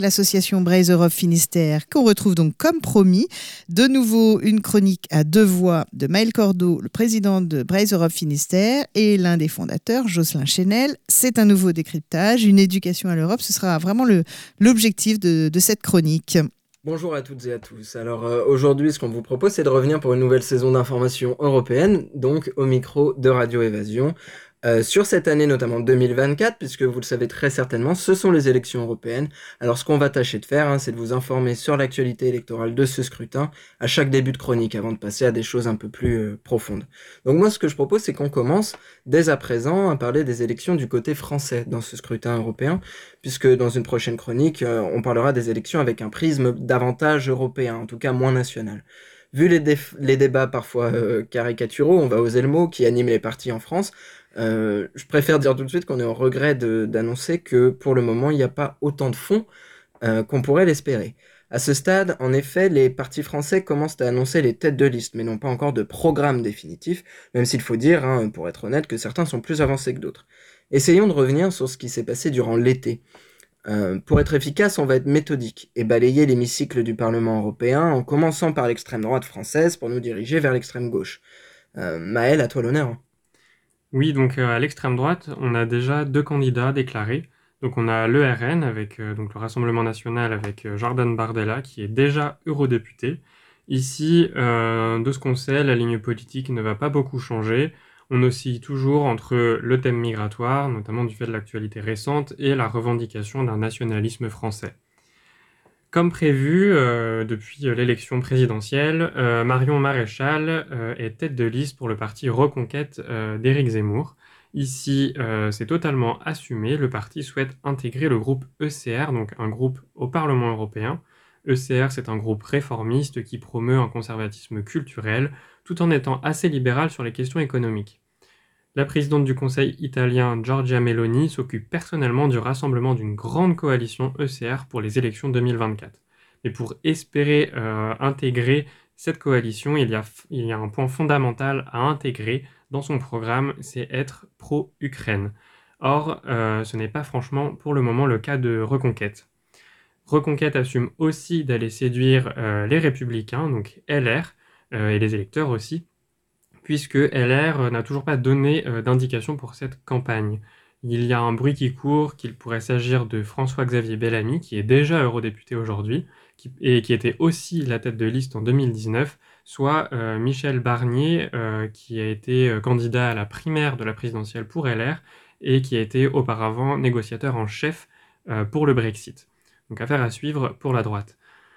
L'association Braise Europe Finistère, qu'on retrouve donc comme promis. De nouveau, une chronique à deux voix de Maël Cordeau, le président de Braise Europe Finistère, et l'un des fondateurs, Jocelyn Chénel. C'est un nouveau décryptage, une éducation à l'Europe. Ce sera vraiment l'objectif de cette chronique. Bonjour à toutes et à tous. Alors aujourd'hui, ce qu'on vous propose, c'est de revenir pour une nouvelle saison d'information européenne, donc au micro de Radio Évasion. Sur cette année, notamment 2024, puisque vous le savez très certainement, ce sont les élections européennes. Alors ce qu'on va tâcher de faire, c'est de vous informer sur l'actualité électorale de ce scrutin à chaque début de chronique, avant de passer à des choses un peu plus profondes. Donc moi, ce que je propose, c'est qu'on commence dès à présent à parler des élections du côté français dans ce scrutin européen, puisque dans une prochaine chronique, on parlera des élections avec un prisme davantage européen, en tout cas moins national. Vu les débats parfois caricaturaux, on va oser le mot, qui animent les partis en France, je préfère dire tout de suite qu'on est au regret d'annoncer que pour le moment, il n'y a pas autant de fonds qu'on pourrait l'espérer. À ce stade, en effet, les partis français commencent à annoncer les têtes de liste, mais n'ont pas encore de programme définitif, même s'il faut dire, pour être honnête, que certains sont plus avancés que d'autres. Essayons de revenir sur ce qui s'est passé durant l'été. Pour être efficace, on va être méthodique et balayer l'hémicycle du Parlement européen en commençant par l'extrême droite française pour nous diriger vers l'extrême gauche. Maël, à toi l'honneur. Oui, donc à l'extrême droite, on a déjà deux candidats déclarés. Donc on a le RN, avec donc le Rassemblement national, avec Jordan Bardella, qui est déjà eurodéputé. Ici, de ce qu'on sait, la ligne politique ne va pas beaucoup changer. On oscille toujours entre le thème migratoire, notamment du fait de l'actualité récente, et la revendication d'un nationalisme français. Comme prévu depuis l'élection présidentielle, Marion Maréchal est tête de liste pour le parti Reconquête d'Éric Zemmour. Ici, c'est totalement assumé. Le parti souhaite intégrer le groupe ECR, donc un groupe au Parlement européen. ECR, c'est un groupe réformiste qui promeut un conservatisme culturel, tout en étant assez libéral sur les questions économiques. La présidente du Conseil italien, Giorgia Meloni, s'occupe personnellement du rassemblement d'une grande coalition ECR pour les élections 2024. Mais pour espérer intégrer cette coalition, il y a un point fondamental à intégrer dans son programme, c'est être pro-Ukraine. Or, ce n'est pas franchement pour le moment le cas de Reconquête. Reconquête assume aussi d'aller séduire les républicains, donc LR, et les électeurs aussi, puisque LR n'a toujours pas donné d'indication pour cette campagne. Il y a un bruit qui court qu'il pourrait s'agir de François-Xavier Bellamy, qui est déjà eurodéputé aujourd'hui, et qui était aussi la tête de liste en 2019, soit Michel Barnier, qui a été candidat à la primaire de la présidentielle pour LR, et qui a été auparavant négociateur en chef pour le Brexit. Donc affaire à suivre pour la droite.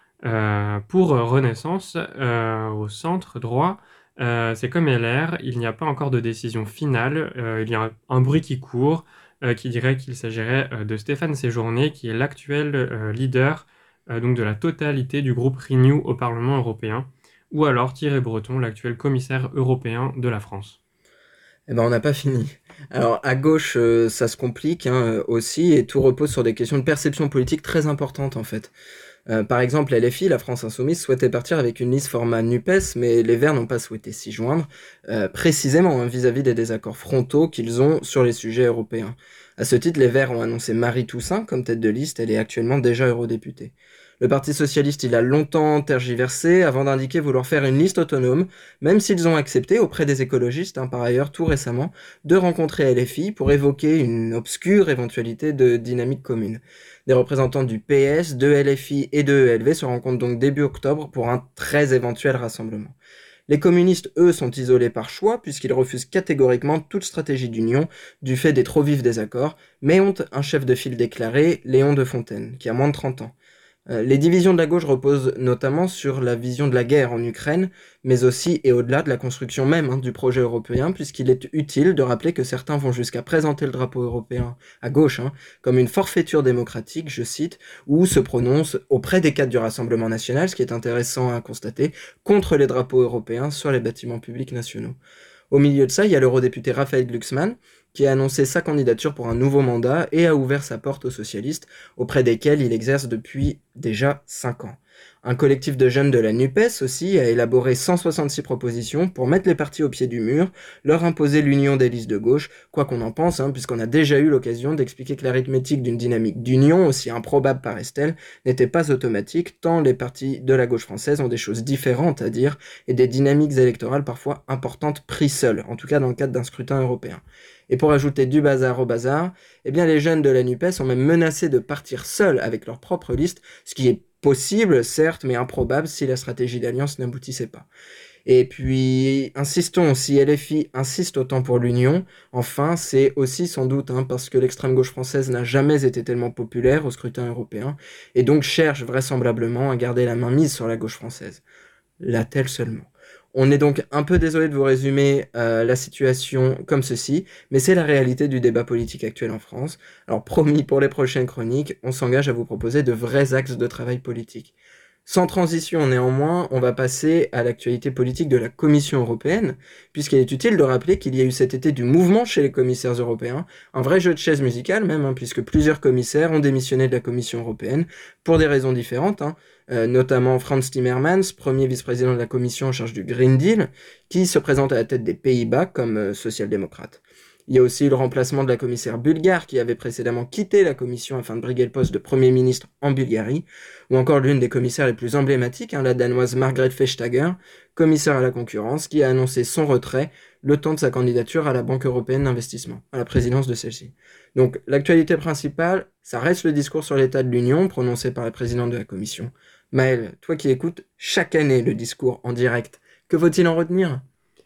Pour Renaissance, au centre droit, c'est comme LR, il n'y a pas encore de décision finale, il y a un bruit qui court qui dirait qu'il s'agirait de Stéphane Séjourné, qui est l'actuel leader donc de la totalité du groupe Renew au Parlement européen, ou alors Thierry Breton, l'actuel commissaire européen de la France. Eh ben, on n'a pas fini. Alors, à gauche, ça se complique aussi, et tout repose sur des questions de perception politique très importantes, en fait. Par exemple, LFI, la France Insoumise, souhaitait partir avec une liste format NUPES, mais les Verts n'ont pas souhaité s'y joindre, précisément vis-à-vis des désaccords frontaux qu'ils ont sur les sujets européens. À ce titre, les Verts ont annoncé Marie Toussaint comme tête de liste, elle est actuellement déjà eurodéputée. Le Parti Socialiste, il a longtemps tergiversé avant d'indiquer vouloir faire une liste autonome, même s'ils ont accepté auprès des écologistes, par ailleurs tout récemment, de rencontrer LFI pour évoquer une obscure éventualité de dynamique commune. Des représentants du PS, de LFI et de ELV se rencontrent donc début octobre pour un très éventuel rassemblement. Les communistes, eux, sont isolés par choix puisqu'ils refusent catégoriquement toute stratégie d'union du fait des trop vifs désaccords, mais ont un chef de file déclaré, Léon de Fontaine, qui a moins de 30 ans. Les divisions de la gauche reposent notamment sur la vision de la guerre en Ukraine, mais aussi et au-delà de la construction même du projet européen, puisqu'il est utile de rappeler que certains vont jusqu'à présenter le drapeau européen à gauche comme une forfaiture démocratique, je cite, ou se prononcent auprès des cadres du Rassemblement national, ce qui est intéressant à constater, contre les drapeaux européens sur les bâtiments publics nationaux. Au milieu de ça, il y a l'eurodéputé Raphaël Glucksmann, qui a annoncé sa candidature pour un nouveau mandat et a ouvert sa porte aux socialistes, auprès desquels il exerce depuis déjà 5 ans. Un collectif de jeunes de la NUPES aussi a élaboré 166 propositions pour mettre les partis au pied du mur, leur imposer l'union des listes de gauche, quoi qu'on en pense, puisqu'on a déjà eu l'occasion d'expliquer que l'arithmétique d'une dynamique d'union, aussi improbable paraisse-t-elle, n'était pas automatique, tant les partis de la gauche française ont des choses différentes à dire et des dynamiques électorales parfois importantes prises seules, en tout cas dans le cadre d'un scrutin européen. Et pour ajouter du bazar au bazar, eh bien les jeunes de la NUPES ont même menacé de partir seuls avec leur propre liste, ce qui est possible, certes, mais improbable si la stratégie d'alliance n'aboutissait pas. Et puis, insistons, si LFI insiste autant pour l'union, enfin, c'est aussi sans doute parce que l'extrême gauche française n'a jamais été tellement populaire au scrutin européen, et donc cherche vraisemblablement à garder la main mise sur la gauche française. L'a-t-elle seulement ? On est donc un peu désolé de vous résumer la situation comme ceci, mais c'est la réalité du débat politique actuel en France. Alors promis, pour les prochaines chroniques, on s'engage à vous proposer de vrais axes de travail politique. Sans transition néanmoins, on va passer à l'actualité politique de la Commission européenne, puisqu'il est utile de rappeler qu'il y a eu cet été du mouvement chez les commissaires européens, un vrai jeu de chaises musicales même, puisque plusieurs commissaires ont démissionné de la Commission européenne, pour des raisons différentes, notamment Frans Timmermans, premier vice-président de la Commission en charge du Green Deal, qui se présente à la tête des Pays-Bas comme social-démocrate. Il y a aussi le remplacement de la commissaire bulgare qui avait précédemment quitté la commission afin de briguer le poste de Premier ministre en Bulgarie, ou encore l'une des commissaires les plus emblématiques, la danoise Margrethe Vestager, commissaire à la concurrence, qui a annoncé son retrait le temps de sa candidature à la Banque européenne d'investissement, à la présidence de celle-ci. Donc l'actualité principale, ça reste le discours sur l'état de l'Union prononcé par la présidente de la commission. Maëlle, toi qui écoutes chaque année le discours en direct, que faut-il en retenir ?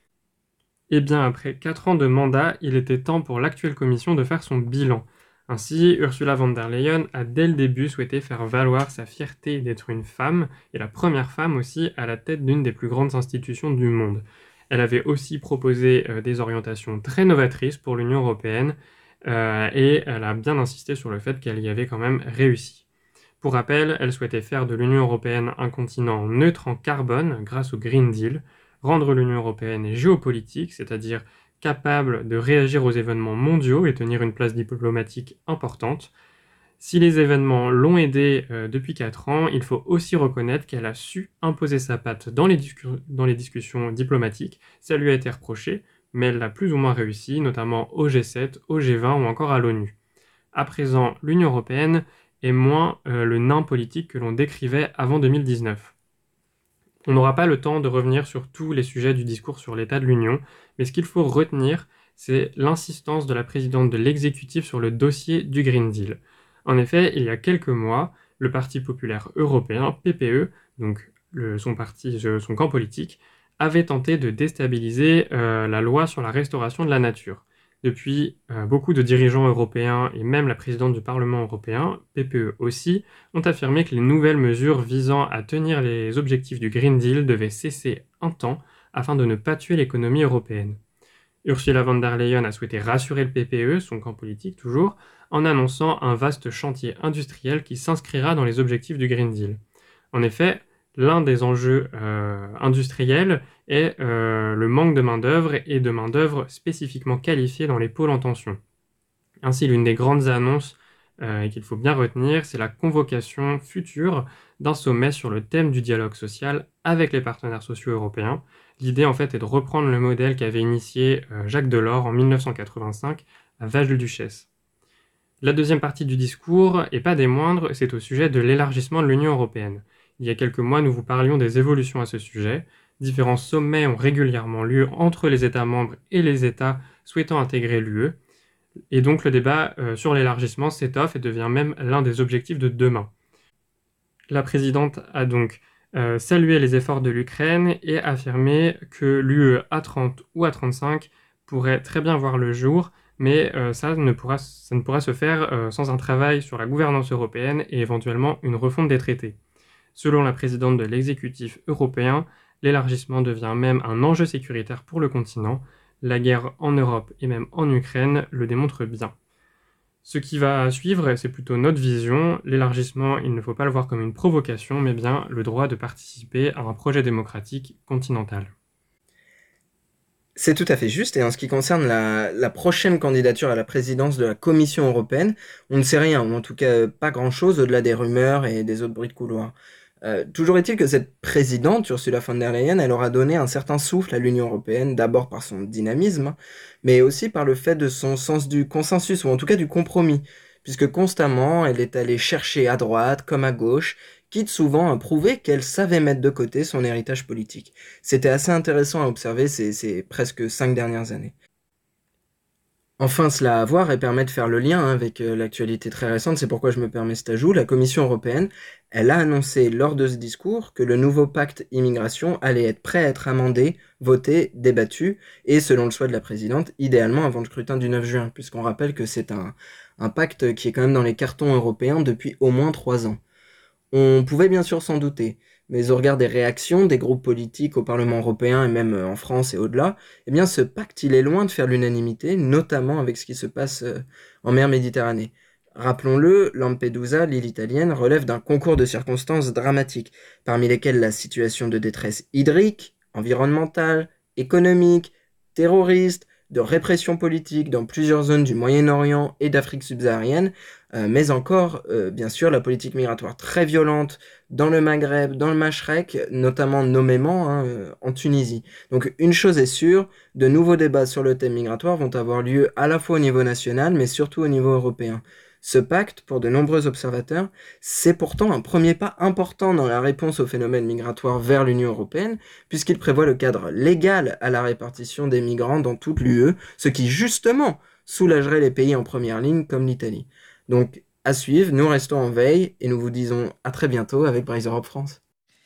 Eh bien, après 4 ans de mandat, il était temps pour l'actuelle commission de faire son bilan. Ainsi, Ursula von der Leyen a dès le début souhaité faire valoir sa fierté d'être une femme, et la première femme aussi à la tête d'une des plus grandes institutions du monde. Elle avait aussi proposé des orientations très novatrices pour l'Union européenne, et elle a bien insisté sur le fait qu'elle y avait quand même réussi. Pour rappel, elle souhaitait faire de l'Union européenne un continent neutre en carbone grâce au Green Deal, rendre l'Union européenne géopolitique, c'est-à-dire capable de réagir aux événements mondiaux et tenir une place diplomatique importante. Si les événements l'ont aidée depuis 4 ans, il faut aussi reconnaître qu'elle a su imposer sa patte dans les discussions diplomatiques. Ça lui a été reproché, mais elle l'a plus ou moins réussi, notamment au G7, au G20 ou encore à l'ONU. À présent, l'Union européenne est moins le nain politique que l'on décrivait avant 2019. On n'aura pas le temps de revenir sur tous les sujets du discours sur l'état de l'Union, mais ce qu'il faut retenir, c'est l'insistance de la présidente de l'exécutif sur le dossier du Green Deal. En effet, il y a quelques mois, le Parti populaire européen, PPE, donc son camp politique, avait tenté de déstabiliser la loi sur la restauration de la nature. Depuis, beaucoup de dirigeants européens et même la présidente du Parlement européen, PPE aussi, ont affirmé que les nouvelles mesures visant à tenir les objectifs du Green Deal devaient cesser un temps afin de ne pas tuer l'économie européenne. Ursula von der Leyen a souhaité rassurer le PPE, son camp politique toujours, en annonçant un vaste chantier industriel qui s'inscrira dans les objectifs du Green Deal. En effet, l'un des enjeux industriels est le manque de main-d'œuvre et de main-d'œuvre spécifiquement qualifiée dans les pôles en tension. Ainsi, l'une des grandes annonces qu'il faut bien retenir, c'est la convocation future d'un sommet sur le thème du dialogue social avec les partenaires sociaux européens. L'idée, en fait, est de reprendre le modèle qu'avait initié Jacques Delors en 1985 à Vage-le-Duchesse. La deuxième partie du discours, et pas des moindres, c'est au sujet de l'élargissement de l'Union européenne. Il y a quelques mois, nous vous parlions des évolutions à ce sujet. Différents sommets ont régulièrement lieu entre les États membres et les États souhaitant intégrer l'UE. Et donc le débat sur l'élargissement s'étoffe et devient même l'un des objectifs de demain. La présidente a donc salué les efforts de l'Ukraine et affirmé que l'UE à 30 ou à 35 pourrait très bien voir le jour, mais ça ne pourra se faire sans un travail sur la gouvernance européenne et éventuellement une refonte des traités. Selon la présidente de l'exécutif européen, l'élargissement devient même un enjeu sécuritaire pour le continent. La guerre en Europe et même en Ukraine le démontre bien. Ce qui va suivre, c'est plutôt notre vision. L'élargissement, il ne faut pas le voir comme une provocation, mais bien le droit de participer à un projet démocratique continental. C'est tout à fait juste, et en ce qui concerne la prochaine candidature à la présidence de la Commission européenne, on ne sait rien, ou en tout cas pas grand-chose au-delà des rumeurs et des autres bruits de couloir. Toujours est-il que cette présidente, Ursula von der Leyen, elle aura donné un certain souffle à l'Union européenne, d'abord par son dynamisme, mais aussi par le fait de son sens du consensus, ou en tout cas du compromis, puisque constamment elle est allée chercher à droite comme à gauche, quitte souvent à prouver qu'elle savait mettre de côté son héritage politique. C'était assez intéressant à observer ces presque 5 dernières années. Enfin, cela à voir et permet de faire le lien avec l'actualité très récente, c'est pourquoi je me permets cet ajout. La Commission européenne, elle a annoncé lors de ce discours que le nouveau pacte immigration allait être prêt à être amendé, voté, débattu, et selon le choix de la présidente, idéalement avant le scrutin du 9 juin, puisqu'on rappelle que c'est un pacte qui est quand même dans les cartons européens depuis au moins 3 ans. On pouvait bien sûr s'en douter, mais au regard des réactions des groupes politiques au Parlement européen et même en France et au-delà, eh bien ce pacte il est loin de faire l'unanimité, notamment avec ce qui se passe en mer Méditerranée. Rappelons-le, Lampedusa, l'île italienne, relève d'un concours de circonstances dramatiques, parmi lesquelles la situation de détresse hydrique, environnementale, économique, terroriste, de répression politique dans plusieurs zones du Moyen-Orient et d'Afrique subsaharienne, mais encore, bien sûr, la politique migratoire très violente dans le Maghreb, dans le Machrek, notamment nommément en Tunisie. Donc une chose est sûre, de nouveaux débats sur le thème migratoire vont avoir lieu à la fois au niveau national, mais surtout au niveau européen. Ce pacte, pour de nombreux observateurs, c'est pourtant un premier pas important dans la réponse au phénomène migratoire vers l'Union européenne, puisqu'il prévoit le cadre légal à la répartition des migrants dans toute l'UE, ce qui justement soulagerait les pays en première ligne comme l'Italie. Donc, à suivre, nous restons en veille et nous vous disons à très bientôt avec Braise Europe France.